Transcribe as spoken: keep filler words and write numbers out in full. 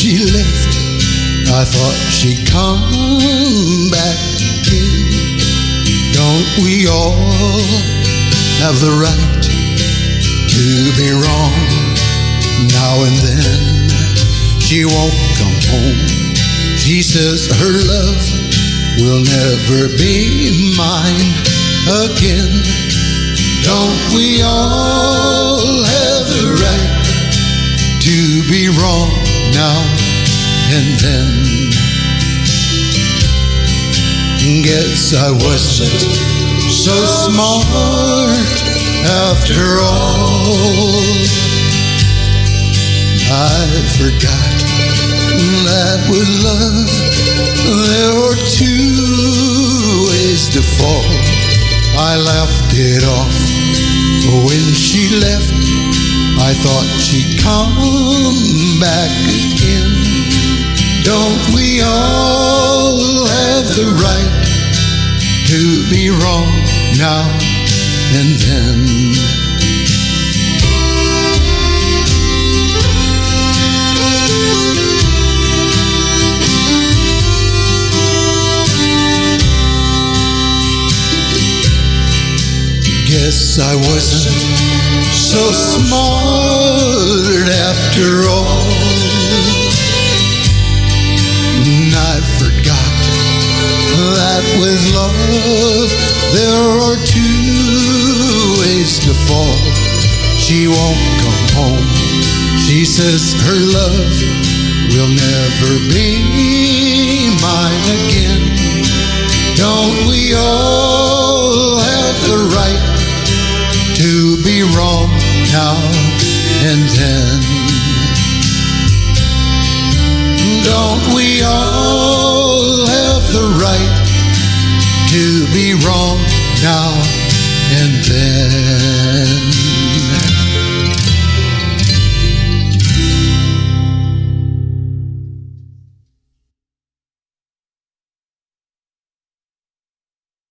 she left, I thought she'd come back again. Don't we all have the right to be wrong now and then? She won't come home. She says her love will never be mine again. Don't we all have the right to be wrong now and then? Guess I wasn't so smart after all. I forgot that with love there were two ways to fall. I laughed it off when she left. I thought she'd come back again. Don't we all have the right to be wrong now and then? Guess I wasn't so smart after all. And I forgot that with love there are two ways to fall. She won't come home. She says her love will never be mine again. Don't we all have the right to be wrong now and then? Don't we all